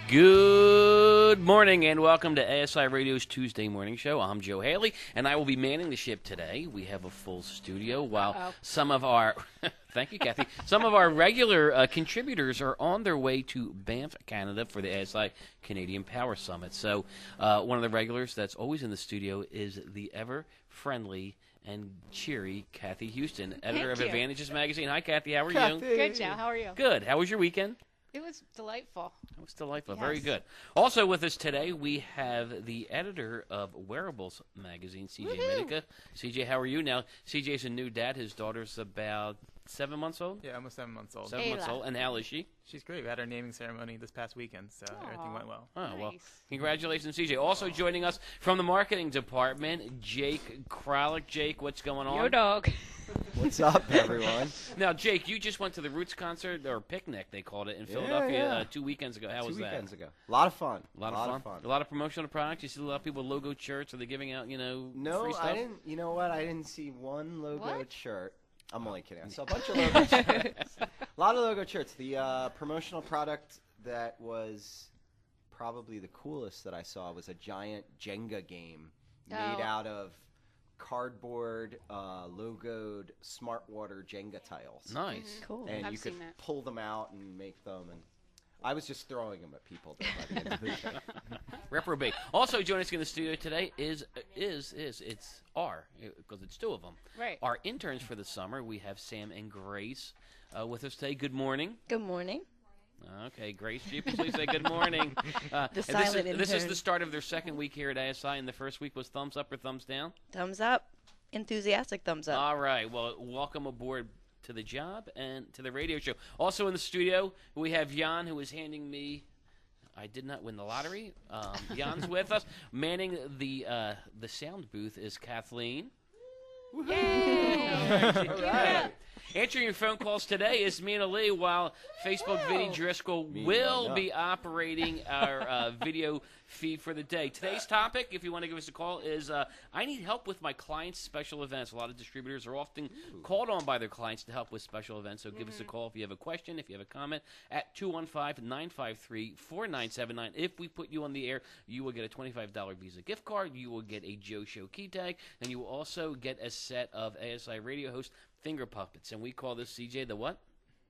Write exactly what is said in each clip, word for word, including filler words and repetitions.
Good morning and welcome to A S I Radio's Tuesday Morning Show. I'm Joe Haley, and I will be manning the ship today. We have a full studio while Uh-oh. some of our thank you, Kathy. Some of our regular uh, contributors are on their way to Banff, Canada for the A S I Canadian Power Summit. So uh, one of the regulars that's always in the studio is the ever-friendly and cheery Kathy Houston, editor Thank of you. Advantages Magazine. Hi, Kathy. How are Kathy. you? Good, Joe. How are you? Good. How was your weekend? It was delightful. That was delightful. Yes. Very good. Also with us today, we have the editor of Wearables Magazine, C J Menica. C J, how are you? Now, C J's a new dad. His daughter's about seven months old? Yeah, almost seven months old. Seven Ayla. months old. And how is she? She's great. We had our naming ceremony this past weekend, so Aw. everything went well. Oh, well, Nice. congratulations, C J. Also joining us from the marketing department, Jake Kralik. Jake, what's going on? Your dog. What's up, everyone? Now, Jake, you just went to the Roots concert, or picnic, they called it, in Philadelphia yeah. Uh, two weekends ago. How Two was that? weekends ago. A lot of fun. A lot, of, fun. A lot of promotional products. You see a lot of people with logo shirts. Are they giving out, you know, No, free stuff? I didn't. You know what? I didn't see one logo What? shirt. I'm only kidding. I saw a bunch of logo shirts. A lot of logo shirts. The uh, promotional product that was probably the coolest that I saw was a giant Jenga game made Oh. out of cardboard, uh, logoed smart water Jenga tiles. Nice. Cool. And I've you could seen that. pull them out and make them. And I was just throwing them at people there by the end of the show. Reprobate. Also joining us in the studio today is is is it's our because it's two of them. Right. Our interns for the summer. We have Sam and Grace uh, with us today. Good morning. Good morning. Okay, Grace, G, please say good morning. Uh, The and this, silent is, this is intern. the start of their second week here at A S I, and the first week was thumbs up or thumbs down. Thumbs up. Enthusiastic thumbs up. All right. Well, welcome aboard to the job and to the radio show. Also in the studio, we have Jan, who is handing me. I did not win the lottery. Um, Jan's with us. Manning the uh, the sound booth is Kathleen. Yay! All right. Answering your phone calls today is Mina Lee, while Facebook Vinny Driscoll will Mina. be operating our uh, video feed for the day. Today's topic, if you want to give us a call, is uh, I need help with my clients' special events. A lot of distributors are often called on by their clients to help with special events, so give us a call if you have a question, if you have a comment, at two one five, nine five three, four nine seven nine. If we put you on the air, you will get a twenty-five dollars Visa gift card, you will get a Joe Show key tag, and you will also get a set of A S I radio host finger puppets, and we call this, C J, the what?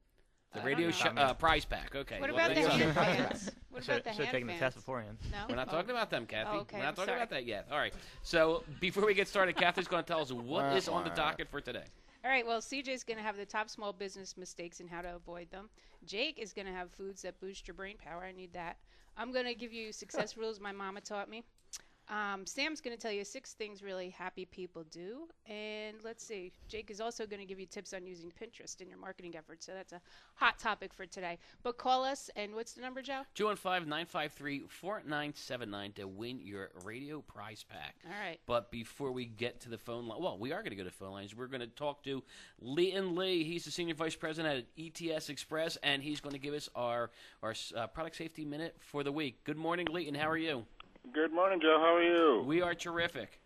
The I radio don't sh- know. uh, prize pack. Okay. What well, about the thanks. hand fans? What Should about the have hand taken the fans? test beforehand. No? We're not Oh. talking about them, Kathy. Oh, okay, We're not I'm talking sorry. about that yet. All right. So before we get started, Kathy's going to tell us what is on the docket for today. All right, well, C J's going to have the top small business mistakes and how to avoid them. Jake is going to have foods that boost your brain power. I need that. I'm going to give you success rules my mama taught me. Um, Sam's going to tell you six things really happy people do. And let's see, Jake is also going to give you tips on using Pinterest in your marketing efforts. So that's a hot topic for today. But call us, and what's the number, Joe? two one five, nine five three, four nine seven nine to win your radio prize pack. All right. But before we get to the phone line, well, we are going to go to phone lines. We're going to talk to Leighton Lee. He's the Senior Vice President at E T S Express, and he's going to give us our, our uh, product safety minute for the week. Good morning, Leighton. How are you? Good morning, Joe. How are you? We are terrific.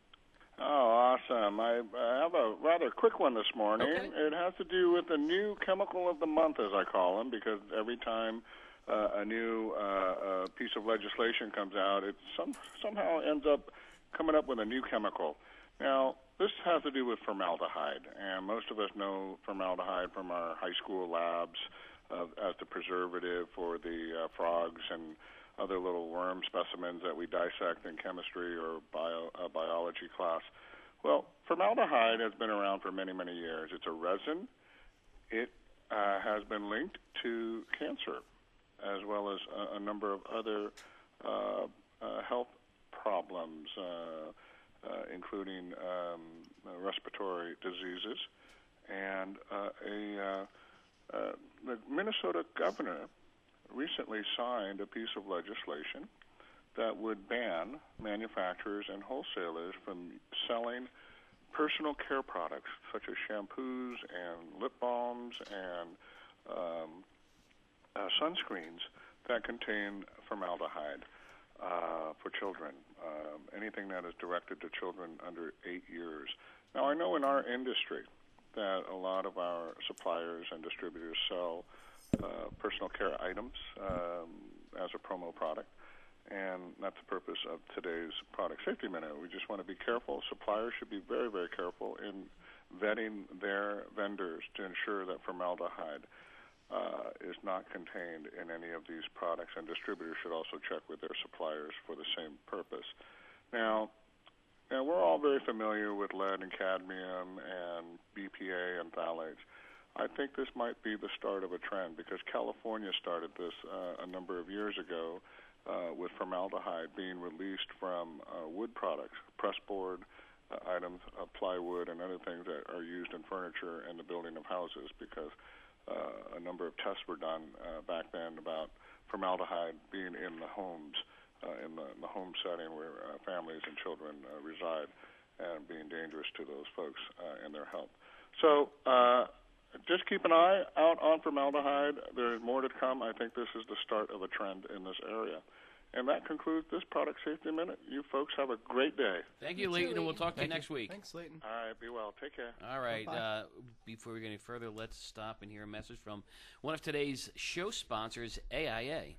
Oh, awesome. I, I have a rather quick one this morning. Okay. It has to do with the new chemical of the month, as I call them, because every time uh, a new uh, uh, piece of legislation comes out, it some, somehow ends up coming up with a new chemical. Now, this has to do with formaldehyde, and most of us know formaldehyde from our high school labs uh, as the preservative for the uh, frogs and other little worm specimens that we dissect in chemistry or bio, uh, biology class. Well, formaldehyde has been around for many, many years. It's a resin. It uh, has been linked to cancer as well as a, a number of other uh, uh, health problems, uh, uh, including um, uh, respiratory diseases. And uh, a uh, uh, the Minnesota governor recently signed a piece of legislation that would ban manufacturers and wholesalers from selling personal care products such as shampoos and lip balms and um, uh, sunscreens that contain formaldehyde uh, for children, um, anything that is directed to children under eight years. Now, I know in our industry that a lot of our suppliers and distributors sell Uh, personal care items, um, as a promo product. And that's the purpose of today's Product Safety Minute. We just want to be careful. Suppliers should be very, very careful in vetting their vendors to ensure that formaldehyde uh, is not contained in any of these products, and distributors should also check with their suppliers for the same purpose. Now, now we're all very familiar with lead and cadmium and B P A and phthalates. I think this might be the start of a trend because California started this uh, a number of years ago uh, with formaldehyde being released from uh, wood products, pressboard uh, items, uh, plywood, and other things that are used in furniture and the building of houses because uh, a number of tests were done uh, back then about formaldehyde being in the homes, uh, in, the, in the home setting where uh, families and children uh, reside and being dangerous to those folks uh, and their health. So, uh, just keep an eye out on formaldehyde. There's more to come. I think this is the start of a trend in this area. And that concludes this Product Safety Minute. You folks have a great day. Thank you, Leighton, and we'll talk to you next week. Thanks, Leighton. All right, be well. Take care. All right. Uh, before we get any further, let's stop and hear a message from one of today's show sponsors, A I A.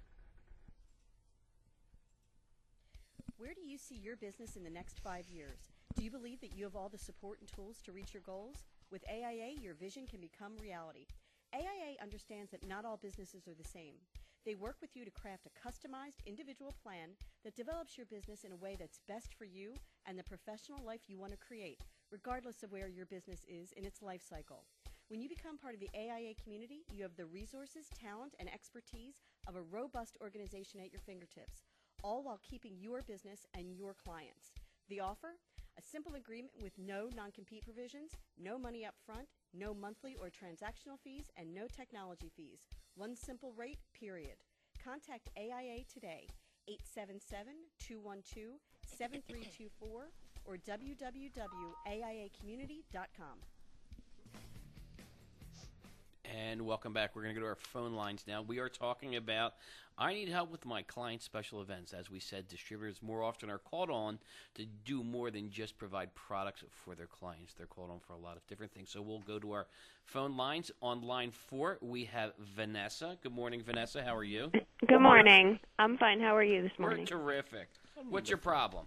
Where do you see your business in the next five years? Do you believe that you have all the support and tools to reach your goals? With A I A, your vision can become reality. A I A understands that not all businesses are the same. They work with you to craft a customized, individual plan that develops your business in a way that's best for you and the professional life you want to create, regardless of where your business is in its life cycle. When you become part of the A I A community, you have the resources, talent, and expertise of a robust organization at your fingertips, all while keeping your business and your clients. The offer? A simple agreement with no non-compete provisions, no money up front, no monthly or transactional fees, and no technology fees. One simple rate, period. Contact A I A today, eight seven seven, two one two, seven three two four or w w w dot a i a community dot com. And welcome back. We're going to go to our phone lines now. We are talking about I need help with my client special events. As we said, distributors more often are called on to do more than just provide products for their clients. They're called on for a lot of different things. So we'll go to our phone lines. On line four, we have Vanessa. Good morning, Vanessa. How are you? Good morning. I'm fine. How are you this morning? We're terrific. What's your problem?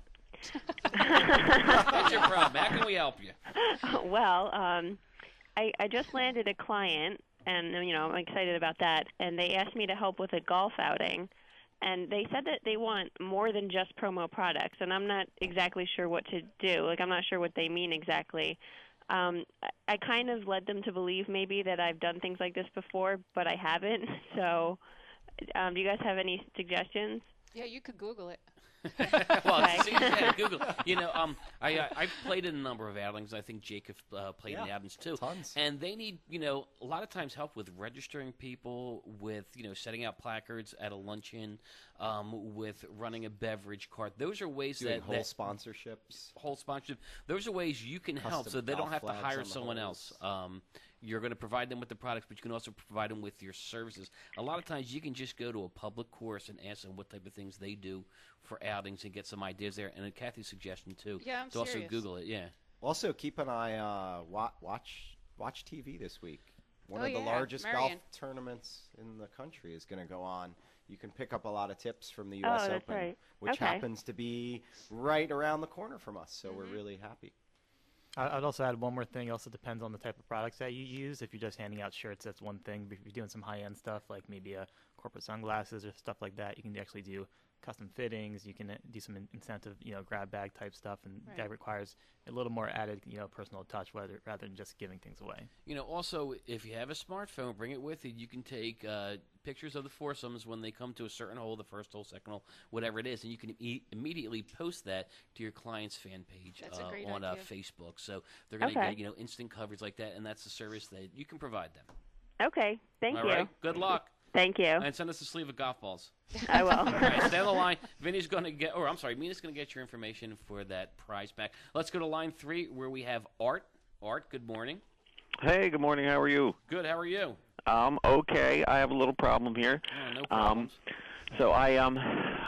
What's your problem? How can we help you? Well, um, I, I just landed a client, and you know I'm excited about that. And they asked me to help with a golf outing, and they said that they want more than just promo products. And I'm not exactly sure what to do. Like I'm not sure what they mean exactly. Um, I, I kind of led them to believe maybe that I've done things like this before, but I haven't. So, um, do you guys have any suggestions? Yeah, you could Google it. Well, Okay. see, yeah, Google. You know, um, I uh, I've played in a number of outings. I think Jacob uh, played in Yeah, outings too. tons. And they need, you know, a lot of times help with registering people, with you know, setting out placards at a luncheon, um, with running a beverage cart. Those are ways Doing that whole that sponsorships. whole sponsorship. Those are ways you can help, Custom so they don't golf have to flags hire on the someone holes. else. Um, you're going to provide them with the products, but you can also provide them with your services. A lot of times, you can just go to a public course and ask them what type of things they do for outings and get some ideas there. And a Kathy's suggestion too. Yeah, I'm to also serious. Google it. Yeah. Also, keep an eye. Uh, wa- watch watch T V this week. One Oh, of the yeah, largest Marion. golf tournaments in the country is going to go on. You can pick up a lot of tips from the U Oh, S that's Open, right. which Okay. happens to be right around the corner from us. So Mm-hmm. we're really happy. I- I'd also add one more thing. It also depends on the type of products that you use. If you're just handing out shirts, that's one thing. But if you're doing some high-end stuff, like maybe a corporate sunglasses or stuff like that, you can actually do custom fittings. You can uh, do some in- incentive, you know, grab bag type stuff, and Right. that requires a little more added, you know, personal touch, rather rather than just giving things away. You know, also, if you have a smartphone, bring it with you. You can take uh, pictures of the foursomes when they come to a certain hole, the first hole, second hole, whatever it is, and you can e- immediately post that to your client's fan page That's a uh, great on uh, idea. Facebook. So they're going to Okay. get, you know, instant coverage like that, and that's the service that you can provide them. Okay. Thank All you. right? Good luck. Thank you. And send us a sleeve of golf balls. I will. All right, stay on the line. Vinny's going to get, or I'm sorry, Mina's going to get your information for that prize back. Let's go to line three where we have Art. Art, good morning. Hey, good morning. How are you? Good, how are you? Um, okay. I have a little problem here. Oh, no Um, problems. so I um,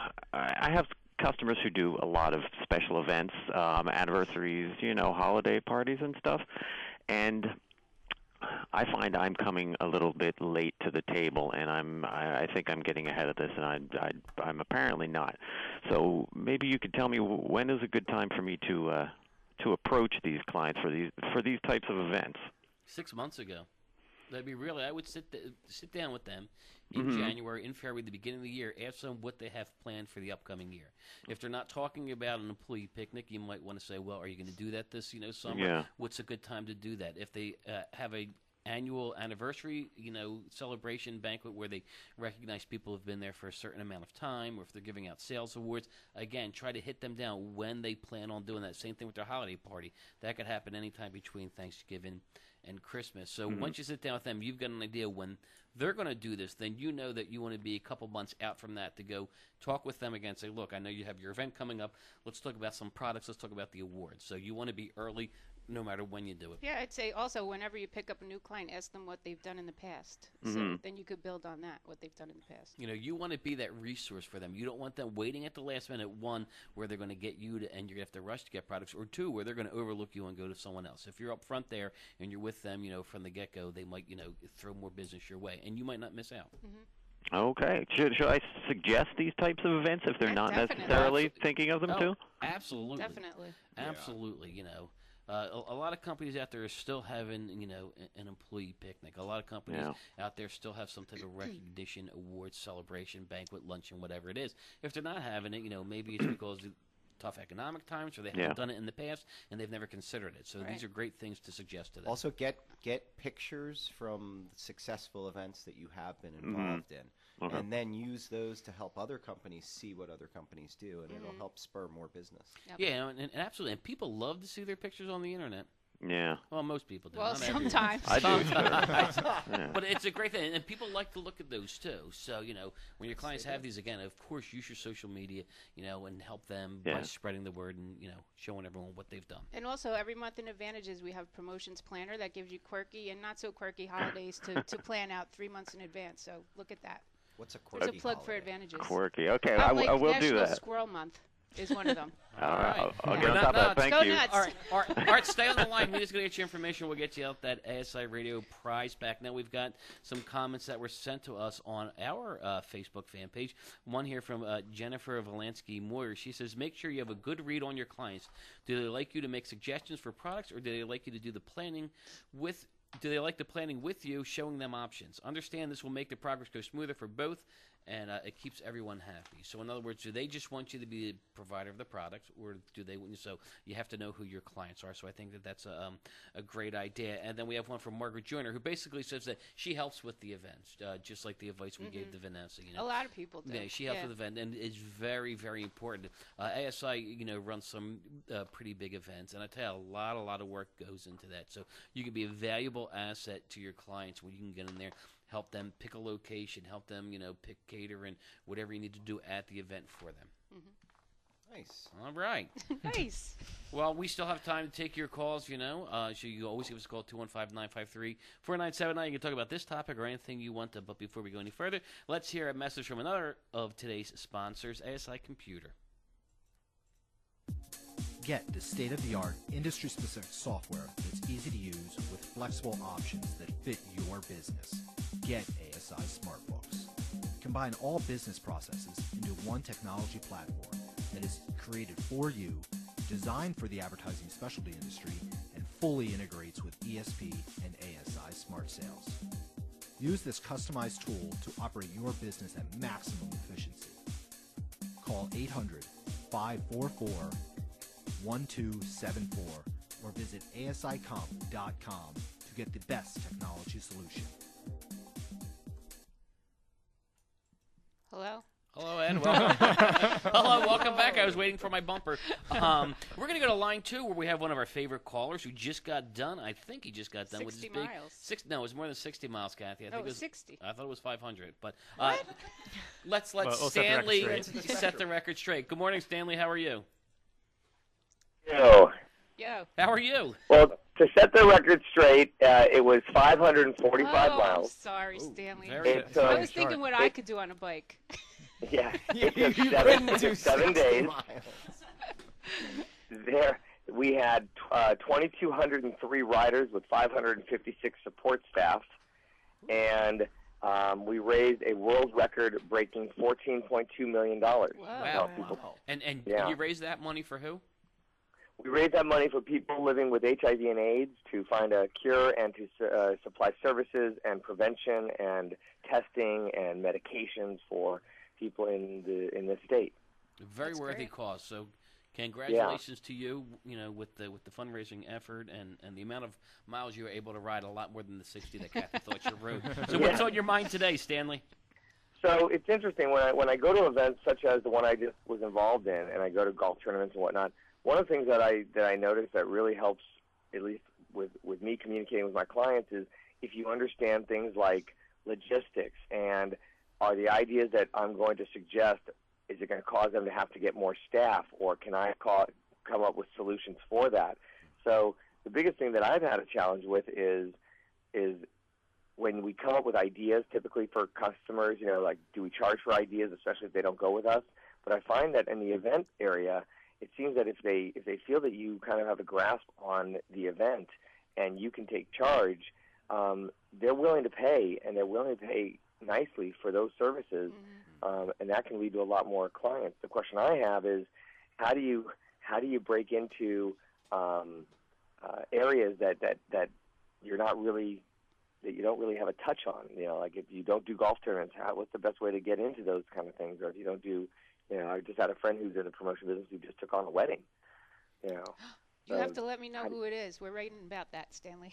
I I have customers who do a lot of special events, um, anniversaries, you know, holiday parties and stuff, and I find I'm coming a little bit late to the table, and I'm I, I think I'm getting ahead of this, and I, I I'm apparently not. So maybe you could tell me when is a good time for me to uh, to approach these clients for these for these types of events. Six months ago. That'd be really. I would sit th- sit down with them in Mhm. January, in February, the beginning of the year. Ask them what they have planned for the upcoming year. If they're not talking about an employee picnic, you might want to say, "Well, are you going to do that this you know summer? Yeah. What's a good time to do that?" If they uh, have a annual anniversary, you know, celebration banquet where they recognize people who've been there for a certain amount of time, or if they're giving out sales awards, again, try to hit them down when they plan on doing that. Same thing with their holiday party. That could happen anytime between Thanksgiving and Christmas. So Mhm. once you sit down with them, you've got an idea when they're going to do this. Then you know that you want to be a couple months out from that to go talk with them again. Say, look, I know you have your event coming up. Let's talk about some products. Let's talk about the awards. So you want to be early no matter when you do it. Yeah, I'd say also whenever you pick up a new client, ask them what they've done in the past. So Mhm. then you could build on that, what they've done in the past. You know, you want to be that resource for them. You don't want them waiting at the last minute, one, where they're going to get you to, and you're going to have to rush to get products, or two, where they're going to overlook you and go to someone else. If you're up front there and you're with them, you know, from the get-go, they might, you know, throw more business your way, and you might not miss out. Okay. Should should I suggest these types of events if they're Yeah, not definitely. necessarily thinking of them Oh, too? Absolutely. Definitely. Absolutely, you know. Uh, a, a lot of companies out there are still having, you know, a- an employee picnic. A lot of companies Yeah. out there still have some type of recognition, awards, celebration, banquet, luncheon, whatever it is. If they're not having it, you know, maybe it's because of tough economic times, or they haven't Yeah. done it in the past, and they've never considered it. So Right. these are great things to suggest to them. Also, get get pictures from successful events that you have been Mhm. involved in, Okay. and then use those to help other companies see what other companies do, and it'll Mhm. help spur more business. Yep. Yeah, and, and absolutely. And people love to see their pictures on the internet. Yeah. Well, most people do. Well, not everyone. sometimes. I do. Sometimes. Yeah. But it's a great thing, and people like to look at those too. So, you know, when your clients have these, again, of course, use your social media, you know, and help them by Yeah. spreading the word and, you know, showing everyone what they've done. And also, every month in Advantages, we have promotions planner that gives you quirky and not so quirky holidays to, to plan out three months in advance. So look at that. What's a There's quirky a plug for holiday? Advantages. Quirky. Okay, Oh, I, like I will National do that. Squirrel Month is one of them. All right. I'll, I'll Yeah. get on Go top of that. nuts. Thank Go you. nuts. All right, all right, all right, stay on the line. We're just going to get your information. We'll get you out that A S I Radio prize back. Now, we've got some comments that were sent to us on our uh, Facebook fan page. One here from uh, Jennifer Valansky-Moyer. She says, make sure you have a good read on your clients. Do they like you to make suggestions for products, or do they like you to do the planning with Do they like the planning with you, showing them options? Understand this will make the progress go smoother for both, and uh, it keeps everyone happy. So, in other words, do they just want you to be the provider of the products, or do they want you? So, you have to know who your clients are. So, I think that that's a, um, a great idea. And then we have one from Margaret Joyner, who basically says that she helps with the events, uh, just like the advice we Mhm. gave to Vanessa. You know, A lot of people do. yeah, she helps Yeah. with the event, and it's very, very important. Uh, A S I, you know, runs some uh, pretty big events, and I tell you, a lot, a lot of work goes into that. So you can be a valuable asset to your clients when you can get in there, help them pick a location, help them, you know, pick catering, whatever you need to do at the event for them. Nice. All right. Nice. Well, we still have time to take your calls, you know. Uh, so you always give us a call, two one five, nine five three, four nine seven nine. You can talk about this topic or anything you want to. But before we go any further, let's hear a message from another of today's sponsors, A S I Computer. Get the state-of-the-art, industry-specific software that's easy to use with flexible options that fit your business. Get A S I SmartBooks. Combine all business processes into one technology platform that is created for you, designed for the advertising specialty industry, and fully integrates with E S P and A S I Smart Sales. Use this customized tool to operate your business at maximum efficiency. Call eight hundred, five four four, one two seven four or visit A S I comp dot com to get the best technology solution. Hello? Hello, Ed. Welcome. Hello, welcome back. I was waiting for my bumper. Um, we're going to go to line two, where we have one of our favorite callers who just got done. I think he just got done with his sixty big miles. six. No, it was more than sixty miles, Kathy. I No, think it was sixty. I thought it was five hundred. But uh, let's let Well, we'll set the record Stanley straight. set the record straight. Good morning, Stanley. How are you? Yo. Yo. How are you? Well, to set the record straight, uh, it was five hundred forty-five oh, miles. I'm sorry, Stanley. very It's, uh, I was thinking what I it- could do on a bike. Yeah, You it took couldn't seven, it do took seven sixty days. miles. There, we had uh, two thousand two hundred three riders with five hundred fifty-six support staff, and um, we raised a world record-breaking fourteen point two million dollars. Wow. wow. And, and Yeah. you raised that money for who? We raised that money for people living with H I V and AIDS to find a cure and to uh, supply services and prevention and testing and medications for people in the in this state. A very That's worthy great. cause. So congratulations to you, you know, with the with the fundraising effort and, and the amount of miles you were able to ride, a lot more than the sixty that Kathy thought you rode. So Yeah. what's on your mind today, Stanley? So it's interesting when I when I go to events such as the one I just was involved in, and I go to golf tournaments and whatnot. One of the things that I that I notice that really helps, at least with with me communicating with my clients, is if you understand things like logistics and are the ideas that I'm going to suggest, is it going to cause them to have to get more staff, or can I call, come up with solutions for that? So the biggest thing that I've had a challenge with is is when we come up with ideas, typically for customers, you know, like do we charge for ideas, especially if they don't go with us? But I find that in the event area, it seems that if they if they feel that you kind of have a grasp on the event and you can take charge, um, they're willing to pay, and they're willing to pay nicely for those services, um, and that can lead to a lot more clients. The question I have is, how do you how do you break into um, uh, areas that, that, that you're not really that you don't really have a touch on? You know, like if you don't do golf tournaments, how, what's the best way to get into those kind of things? Or if you don't do, you know, I just had a friend who's in the promotion business who just took on a wedding. You know, You so have to let me know how- who it is. We're writing about that, Stanley.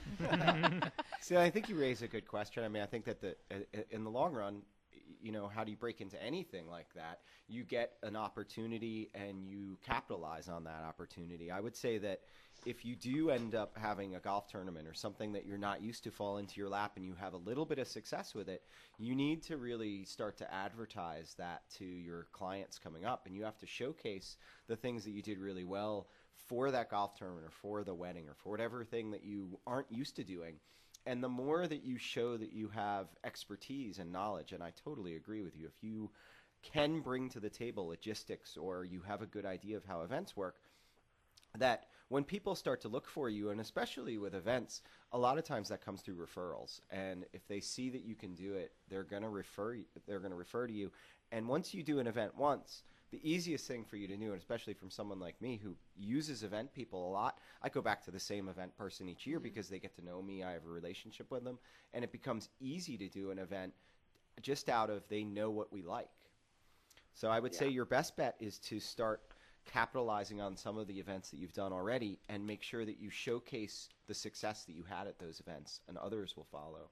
See, I think you raise a good question. I mean, I think that the uh, in the long run, you know, how do you break into anything like that? You get an opportunity and you capitalize on that opportunity. I would say that if you do end up having a golf tournament or something that you're not used to fall into your lap and you have a little bit of success with it, you need to really start to advertise that to your clients coming up, and you have to showcase the things that you did really well for that golf tournament or for the wedding or for whatever thing that you aren't used to doing. And the more that you show that you have expertise and knowledge, and I totally agree with you, if you can bring to the table logistics or you have a good idea of how events work, that when people start to look for you, and especially with events, a lot of times that comes through referrals. And if they see that you can do it, they're going to refer you, they're going to refer to you. And once you do an event once, the easiest thing for you to do, and especially from someone like me who uses event people a lot, I go back to the same event person each year because they get to know me, I have a relationship with them, and it becomes easy to do an event just out of they know what we like. So I would say your best bet is to start capitalizing on some of the events that you've done already and make sure that you showcase the success that you had at those events, and others will follow.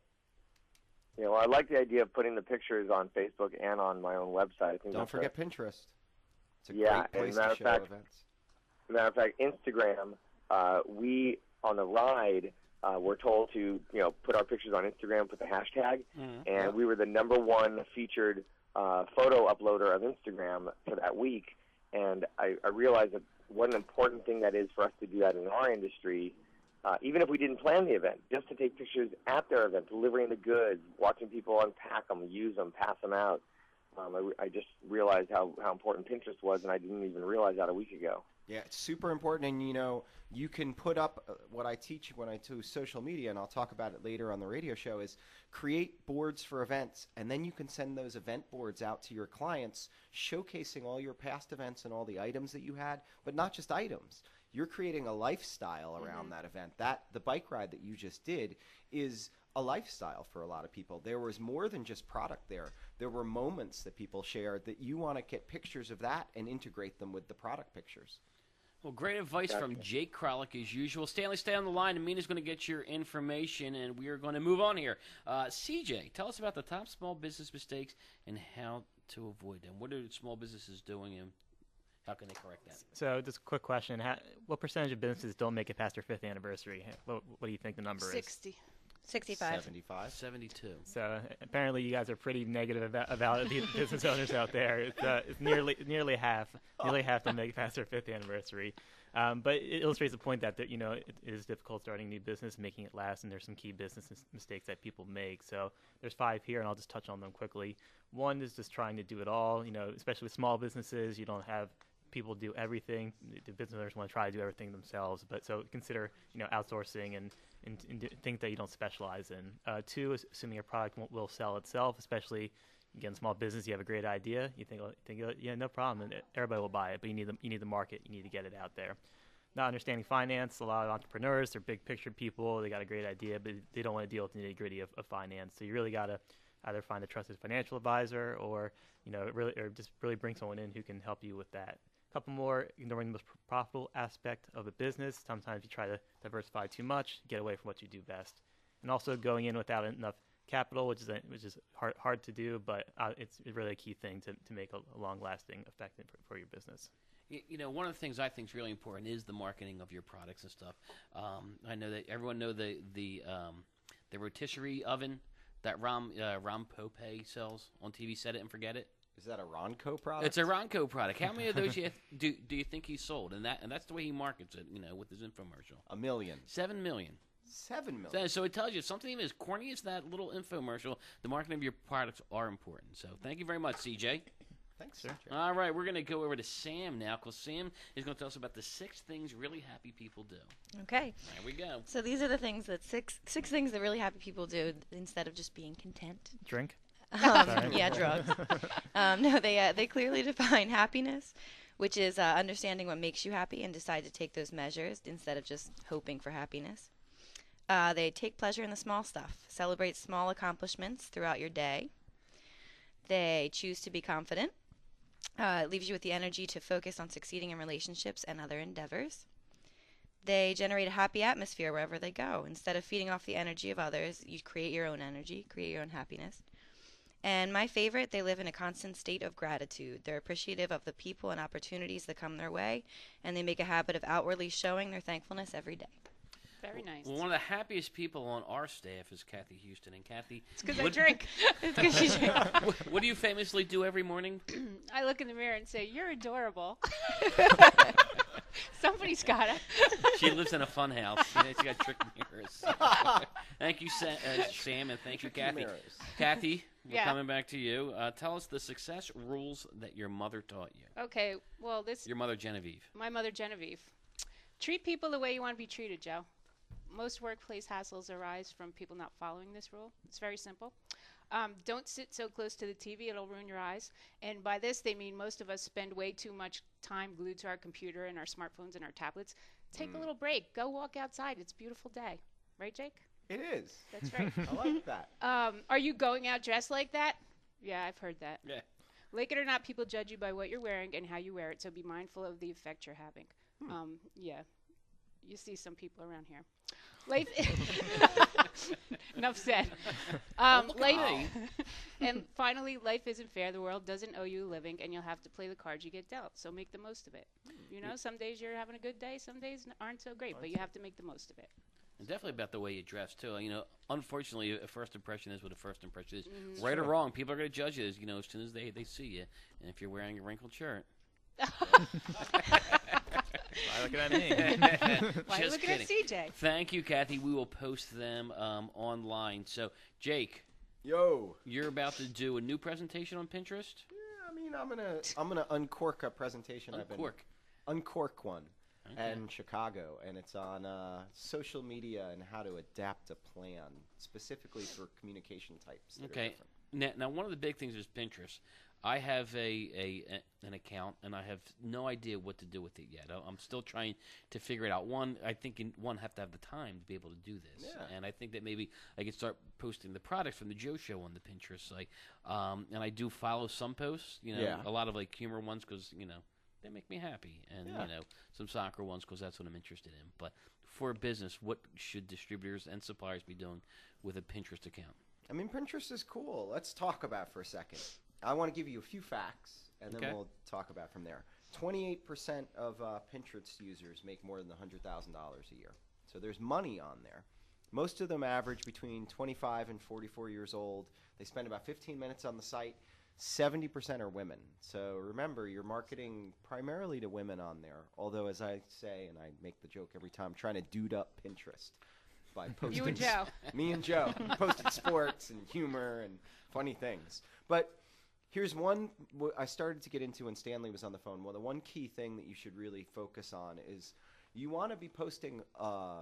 You know, I like the idea of putting the pictures on Facebook and on my own website. I think Don't that's forget a, Pinterest. It's a yeah, great place as a matter to of show fact, events. As a matter of fact, Instagram, uh, we, on the ride, uh, we're told to, you know, put our pictures on Instagram, put the hashtag, Mhm. and Yep. we were the number one featured uh, photo uploader of Instagram for that week. And I, I realized that what an important thing that is for us to do that in our industry, uh, even if we didn't plan the event, just to take pictures at their event, delivering the goods, watching people unpack them, use them, pass them out. Um, I, re- I just realized how, how important Pinterest was, and I didn't even realize that a week ago. Yeah, it's super important, and you know, you can put up uh, what I teach when I do social media, and I'll talk about it later on the radio show, is create boards for events, and then you can send those event boards out to your clients, showcasing all your past events and all the items that you had, but not just items. You're creating a lifestyle around Mhm. that event. That the bike ride that you just did is a lifestyle for a lot of people. There was more than just product there. There were moments that people shared that you want to get pictures of that and integrate them with the product pictures. Well, great advice from Jake Kralik as usual. Stanley, stay on the line. Amina's going to get your information, and we are going to move on here. Uh, C J, tell us about the top small business mistakes and how to avoid them. What are small businesses doing, and how can they correct that? So just a quick question. How, what percentage of businesses don't make it past their fifth anniversary? What, what do you think the number is? sixty. sixty-five. seventy-five. seventy-two. So apparently you guys are pretty negative about, about the business owners out there. It's, uh, it's nearly nearly half. Nearly half don't make it past their fifth anniversary. Um, but it illustrates the point that, that you know, it, it is difficult starting a new business, making it last, and there's some key business mis- mistakes that people make. So there's five here, and I'll just touch on them quickly. One is just trying to do it all. You know, especially with small businesses, you don't have people do everything. The business owners want to try to do everything themselves, but so consider you know outsourcing and, and, and do things that you don't specialize in. Uh, two is assuming your product will, will sell itself, especially again small business. You have a great idea, you think, think yeah, no problem, and everybody will buy it, but you need the you need the market, you need to get it out there. Not understanding finance, a lot of entrepreneurs, they're big picture people, they got a great idea, but they don't want to deal with the nitty gritty of, of finance. So you really got to either find a trusted financial advisor or, you know, really, or just really bring someone in who can help you with that. A couple more, ignoring the most profitable aspect of the business. Sometimes you try to diversify too much, get away from what you do best. And also going in without enough capital, which is a, which is hard, hard to do, but uh, it's really a key thing to, to make a, a long-lasting effect for, for your business. You know, one of the things I think is really important is the marketing of your products and stuff. Um, I know that everyone know the the um, the rotisserie oven that Ram uh, Ram Pope sells on T V. Set it and forget it. Is that a Ronco product? It's a Ronco product. How many of those you do do you think he sold? And that and that's the way he markets it. You know, with his infomercial. A million. Seven million. Seven million. So, so it tells you something even as corny as that little infomercial. The marketing of your products are important. So thank you very much, C J. Thanks, sir. All right, we're going to go over to Sam now, because Sam is going to tell us about the six things really happy people do. Okay. There we go. So these are the things that six six things that really happy people do instead of just being content. Drink. Um, yeah, drugs. um, no, they uh, they clearly define happiness, which is uh, understanding what makes you happy and decide to take those measures instead of just hoping for happiness. Uh, they take pleasure in the small stuff, celebrate small accomplishments throughout your day. They choose to be confident. Uh, it leaves you with the energy to focus on succeeding in relationships and other endeavors. They generate a happy atmosphere wherever they go. Instead of feeding off the energy of others, you create your own energy, create your own happiness. And my favorite, they live in a constant state of gratitude. They're appreciative of the people and opportunities that come their way, and they make a habit of outwardly showing their thankfulness every day. Very nice. Well, one of the happiest people on our staff is Kathy Houston. And Kathy, it's because I drink. It's because you drink. What, what do you famously do every morning? I look in the mirror and say, "You're adorable." Somebody's got it. She lives in a fun house. You know, she got trick mirrors. Thank you, Sa- uh, Sam, and thank you, Kathy. Mirrors. Kathy, we're Yeah. coming back to you. Uh, tell us the success rules that your mother taught you. Okay, well, this... Your mother, Genevieve. My mother, Genevieve. Treat people the way you want to be treated, Joe. Most workplace hassles arise from people not following this rule. It's very simple. Um, don't sit so close to the T V, it'll ruin your eyes. And by this, they mean most of us spend way too much time glued to our computer and our smartphones and our tablets. Take Mm. a little break. Go walk outside. It's a beautiful day. Right, Jake? It is. That's right. I like that. Um, are you going out dressed like that? Yeah, I've heard that. Yeah. Like it or not, people judge you by what you're wearing and how you wear it, so be mindful of the effect you're having. Hmm. Um, yeah. You see some people around here. Life. Enough said. Um, look at life. me. And finally, life isn't fair. The world doesn't owe you a living, and you'll have to play the cards you get dealt. So make the most of it. You know, some days you're having a good day, some days n- aren't so great, but you have to make the most of it. And definitely about the way you dress, too. You know, unfortunately, a first impression is what a first impression is. Mhm. Right or Sure. wrong, people are going to judge you, as, you know, as soon as they, they see you. And if you're wearing a wrinkled shirt. Why looking at me? Why are you Just looking kidding. at C J? Thank you, Kathy. We will post them um, online. So, Jake, Yo. you're about to do a new presentation on Pinterest? Yeah, I mean, I'm gonna I'm gonna uncork a presentation I've been Uncork. uncork one Okay. in Chicago, and it's on uh, social media and how to adapt a plan specifically for communication types. That are Okay. different. Now, now, one of the big things is Pinterest. I have a, a, a an account, and I have no idea what to do with it yet. I- I'm still trying to figure it out. One, I think in, one have to have the time to be able to do this, Yeah. and I think that maybe I could start posting the products from the Joe Show on the Pinterest site. Um, and I do follow some posts, you know, Yeah. a lot of like humor ones because you know they make me happy, and Yeah. you know some soccer ones because that's what I'm interested in. But for business, what should distributors and suppliers be doing with a Pinterest account? I mean, Pinterest is cool. Let's talk about it for a second. I want to give you a few facts, and then Okay. we'll talk about from there. twenty-eight percent of uh, Pinterest users make more than one hundred thousand dollars a year. So there's money on there. Most of them average between twenty-five and forty-four years old. They spend about fifteen minutes on the site. seventy percent are women. So remember, you're marketing primarily to women on there. Although, as I say, and I make the joke every time, trying to dude up Pinterest by posting. You and Joe. Me and Joe. Posted sports and humor and funny things. But Here's one wh- I started to get into when Stanley was on the phone. Well, the one key thing that you should really focus on is you want to be posting. Uh,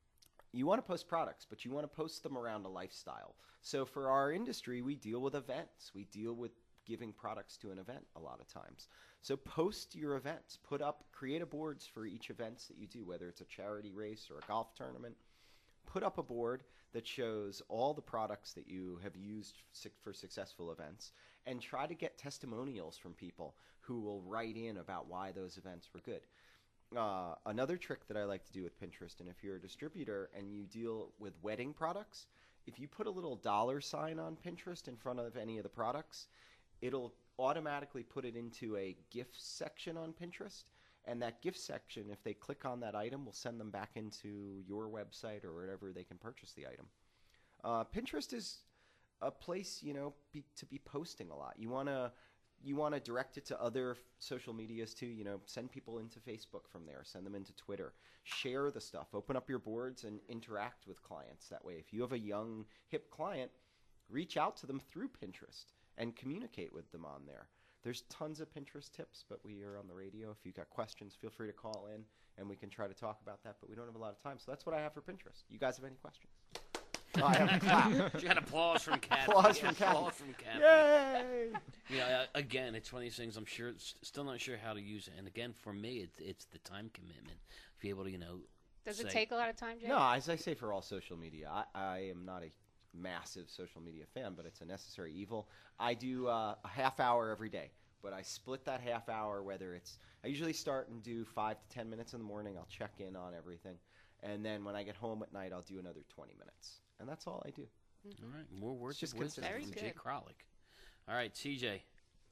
you want to post products, but you want to post them around a lifestyle. So for our industry, we deal with events. We deal with giving products to an event a lot of times. So post your events. Put up creative boards for each events that you do, whether it's a charity race or a golf tournament. Put up a board that shows all the products that you have used for successful events, and try to get testimonials from people who will write in about why those events were good. Uh, another trick that I like to do with Pinterest, and if you're a distributor and you deal with wedding products, if you put a little dollar sign on Pinterest in front of any of the products, it'll automatically put it into a gift section on Pinterest. And that gift section, if they click on that item, will send them back into your website or wherever they can purchase the item. Uh, Pinterest is a place, you know, be, to be posting a lot. You want to you want to direct it to other f- social medias too. You know, send people into Facebook from there. Send them into Twitter. Share the stuff. Open up your boards and interact with clients. That way, if you have a young, hip client, reach out to them through Pinterest and communicate with them on there. There's tons of Pinterest tips, but we are on the radio. If you've got questions, feel free to call in, and we can try to talk about that, but we don't have a lot of time. So that's what I have for Pinterest. You guys have any questions? Oh, I have a clap. You got applause from Kathy. Applause Yeah, from Kathy. applause from Kathy. Yay! You know, uh, again, it's one of these things. I'm sure, s- still not sure how to use it. And again, for me, it's it's the time commitment. If you're able to, you know, Does it say- take a lot of time, Jay? No, as I say for all social media, I, I am not a massive social media fan, but it's a necessary evil. I do uh, a half hour every day, but I split that half hour, whether it's, I usually start and do five to ten minutes in the morning. I'll check in on everything. And then when I get home at night, I'll do another twenty minutes. And that's all I do. All right, more words just of wisdom consistent. from Jay Kralik. All right, C J,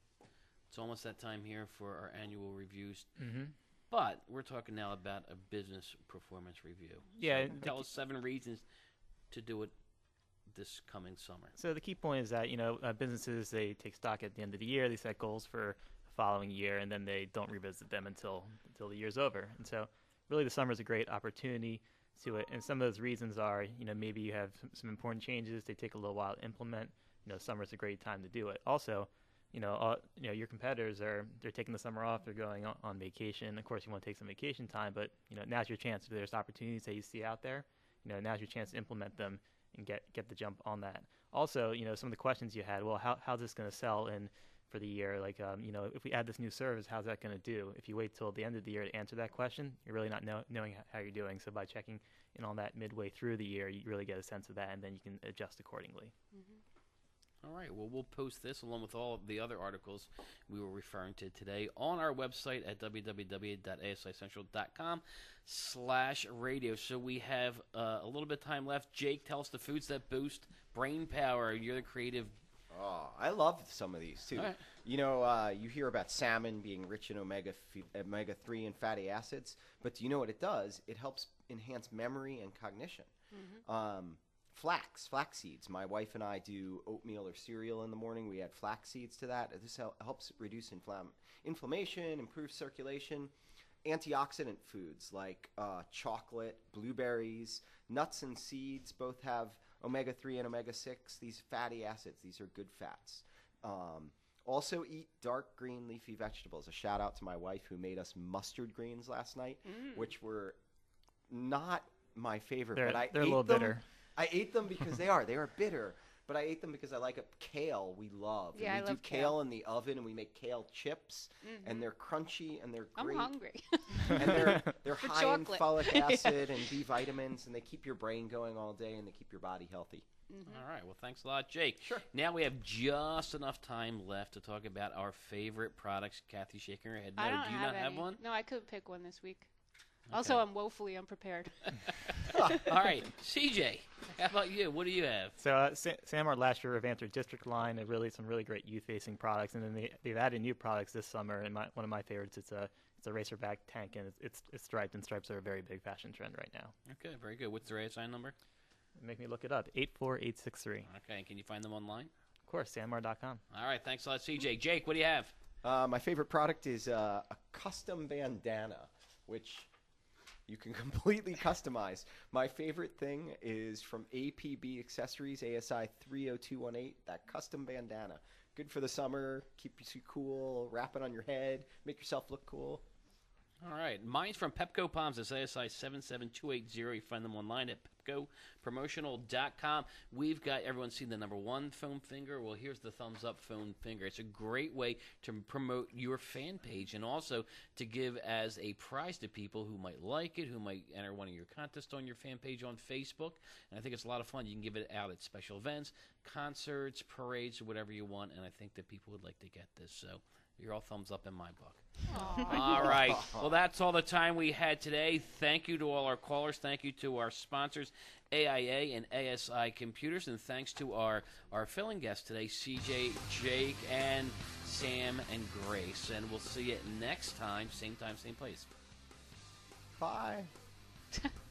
it's almost that time here for our annual reviews. Mm-hmm. But we're talking now about a business performance review. Yeah, So the tell key- us seven reasons to do it this coming summer. So the key point is that, you know, uh, businesses, they take stock at the end of the year. They set goals for the following year, and then they don't revisit them until until the year's over. And so really the summer is a great opportunity to it. And some of those reasons are, you know, maybe you have some, some important changes. They take a little while to implement. You know, summer's a great time to do it. Also, you know, uh, you know, your competitors are, they're taking the summer off. They're going on, on vacation. Of course, you want to take some vacation time, but, you know, now's your chance. If there's opportunities that you see out there, you know, now's your chance to implement them and get get the jump on that. Also, you know, some of the questions you had, well, how how's this going to sell in for the year? Like, um, you know, if we add this new service, how's that going to do? If you wait till the end of the year to answer that question, you're really not know, knowing h- how you're doing. So by checking in on that midway through the year, you really get a sense of that, and then you can adjust accordingly. All right. Well, we'll post this along with all of the other articles we were referring to today on our website at www.asicentral.com slash radio. So we have uh, a little bit of time left. Jake, tell us the foods that boost brain power. You're the creative. Oh, I love some of these too. All right. You know, uh, you hear about salmon being rich in omega f- omega three and fatty acids, but do you know what it does? It helps enhance memory and cognition. Um, flax, flax seeds. My wife and I do oatmeal or cereal in the morning. We add flax seeds to that. This hel- helps reduce inflam- inflammation, improve circulation. Antioxidant foods like uh, chocolate, blueberries, nuts and seeds both have omega three and omega six. These fatty acids, these are good fats. Um, also eat dark green leafy vegetables. A shout out to my wife who made us mustard greens last night, Mm. which were not my favorite, They're- but I they're a ate little them. bitter. I ate them because they are. They are bitter. But I ate them because I like a kale we love. Yeah, and I we do love kale. kale. in the oven, and we make kale chips, Mhm. and they're crunchy and they're I'm great. hungry. And they're they're For high chocolate. in folic acid and B vitamins, and they keep your brain going all day, and they keep your body healthy. All right. Well, thanks a lot, Jake. Sure. Now we have just enough time left to talk about our favorite products. Kathy shaking her head. No, I don't do you have not any. have one? No, I could pick one this week. Also, I'm woefully unprepared. All right. C J, how about you? What do you have? So uh, Sa- Samart last year revamped their district line and really some really great youth-facing products, and then they, they've added new products this summer. And my, one of my favorites, it's a it's a racerback tank, and it's, it's it's striped, and stripes are a very big fashion trend right now. Okay, very good. What's their A S I number? Make me look it up. eight four eight six three. Okay, can you find them online? Of course, Samar dot com. All right, thanks a lot, C J. Jake, what do you have? Uh, my favorite product is uh, a custom bandana, which you can completely customize. My favorite thing is from A P B Accessories, A S I three oh two one eight, that custom bandana. Good for the summer. Keep you cool. Wrap it on your head. Make yourself look cool. All right. Mine's from Pepco Palms. It's A S I seven seven two eight zero. You find them online at pepco promotional dot com. We've got, everyone seen the number one foam finger? Well, here's the thumbs up foam finger. It's a great way to promote your fan page and also to give as a prize to people who might like it, who might enter one of your contests on your fan page on Facebook. And I think it's a lot of fun. You can give it out at special events, concerts, parades, or whatever you want. And I think that people would like to get this. So you're all thumbs up in my book. All right. Well, that's all the time we had today. Thank you to all our callers. Thank you to our sponsors, A I A and A S I Computers. And thanks to our, our filling guests today, C J, Jake, and Sam and Grace. And we'll see you next time, same time, same place. Bye.